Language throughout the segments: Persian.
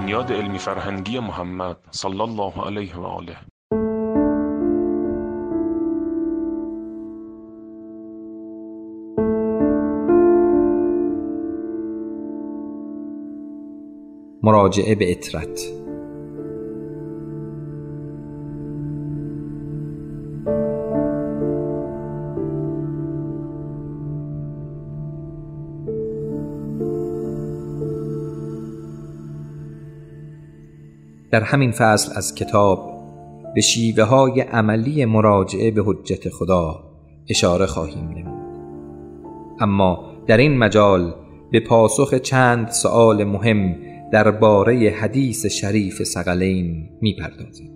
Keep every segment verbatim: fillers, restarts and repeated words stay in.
بنیاد علمی فرهنگی محمد صلی الله علیه و آله. مراجعه به اطرت. در همین فصل از کتاب به شیوه های عملی مراجعه به حجت خدا اشاره خواهیم نمود، اما در این مجال به پاسخ چند سؤال مهم درباره حدیث شریف ثقلین می‌پردازیم.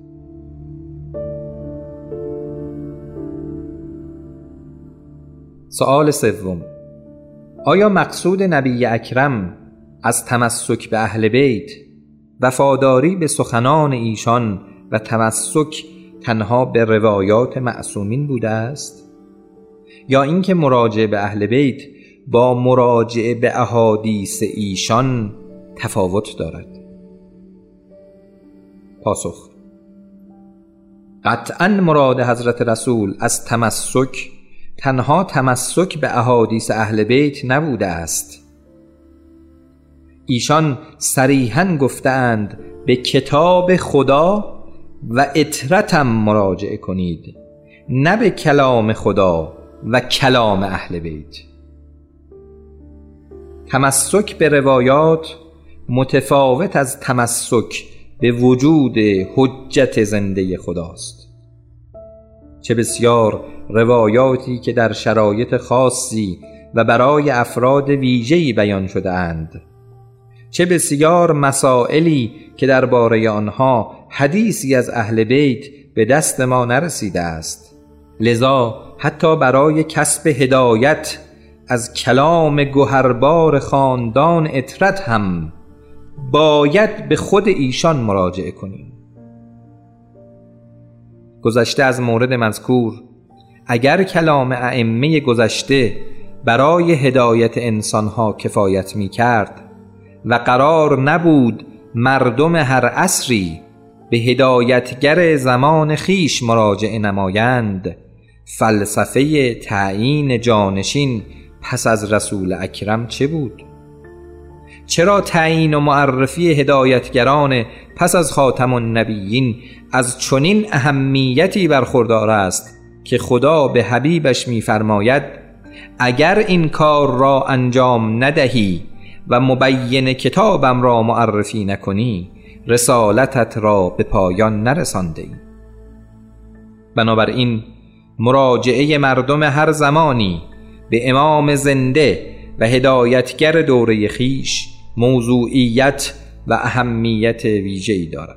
سؤال سوم: آیا مقصود نبی اکرم از تمسک به اهل بیت وفاداری به سخنان ایشان و تمسک تنها به روایات معصومین بوده است، یا اینکه مراجعه به اهل بیت با مراجعه به احادیث ایشان تفاوت دارد؟ پاسخ: قطعاً مراد حضرت رسول از تمسک تنها تمسک به احادیث اهل بیت نبوده است. ایشان صریحاً گفتند به کتاب خدا و اطرتم مراجعه کنید، نه به کلام خدا و کلام اهل بیت. تمسک به روایات متفاوت از تمسک به وجود حجت زنده خداست. چه بسیار روایاتی که در شرایط خاصی و برای افراد ویژه‌ای بیان شده اند، چه بسیار مسائلی که درباره آنها حدیثی از اهل بیت به دست ما نرسیده است. لذا حتی برای کسب هدایت از کلام گوهربار خاندان اطرت هم باید به خود ایشان مراجعه کنیم. گذشته از مورد مذکور، اگر کلام ائمه گذشته برای هدایت انسانها کفایت می کرد و قرار نبود مردم هر عصری به هدایتگر زمان خیش مراجعه نمایند، فلسفه تعیین جانشین پس از رسول اکرم چه بود؟ چرا تعیین و معرفی هدایتگران پس از خاتم النبیین از چنین اهمیتی برخوردار است که خدا به حبیبش می‌فرماید اگر این کار را انجام ندهی و مبین کتابم را معرفی نکنی، رسالتت را به پایان نرسانده ای. بنابراین مراجعه مردم هر زمانی به امام زنده و هدایتگر دوره خیش موضوعیت و اهمیت ویژه‌ای دارد.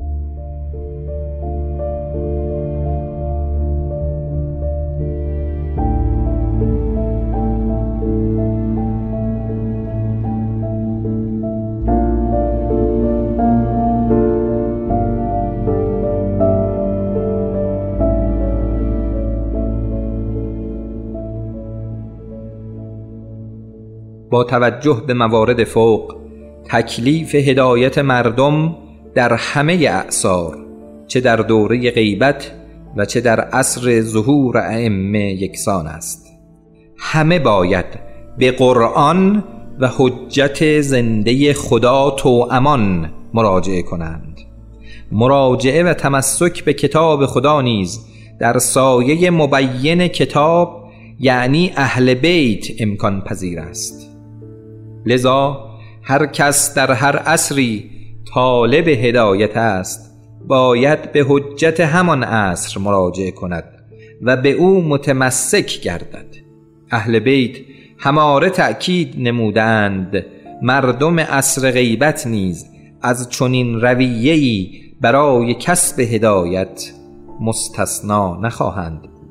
با توجه به موارد فوق، تکلیف هدایت مردم در همه اعصار، چه در دوره غیبت و چه در عصر ظهور ائمه، یکسان است. همه باید به قرآن و حجت زنده خدا توامان مراجعه کنند. مراجعه و تمسک به کتاب خدا نیز در سایه مبین کتاب یعنی اهل بیت امکان پذیر است. لذا هر کس در هر عصری طالب هدایت است باید به حجت همان عصر مراجعه کند و به او متمسک گردد. اهل بیت هماره تأکید نمودند مردم عصر غیبت نیز از چنین رویه‌ای برای کسب هدایت مستثنا نخواهند بود.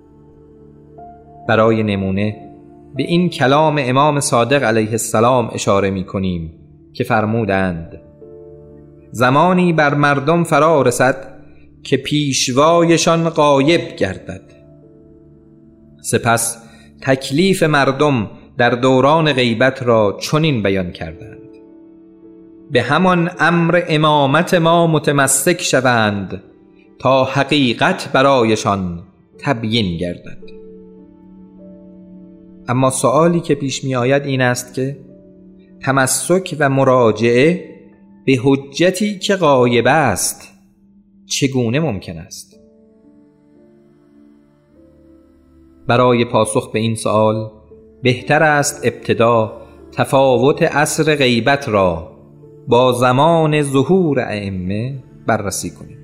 برای نمونه به این کلام امام صادق علیه السلام اشاره می کنیم که فرمودند زمانی بر مردم فرا رسد که پیشوایشان غایب گردد. سپس تکلیف مردم در دوران غیبت را چنین بیان کردند: به همان امر امامت ما متمسک شوند تا حقیقت برایشان تبیین گردد. اما سؤالی که پیش می آید این است که تمسک و مراجعه به حجتی که غایب است چگونه ممکن است؟ برای پاسخ به این سؤال بهتر است ابتدا تفاوت عصر غیبت را با زمان ظهور ائمه بررسی کنیم.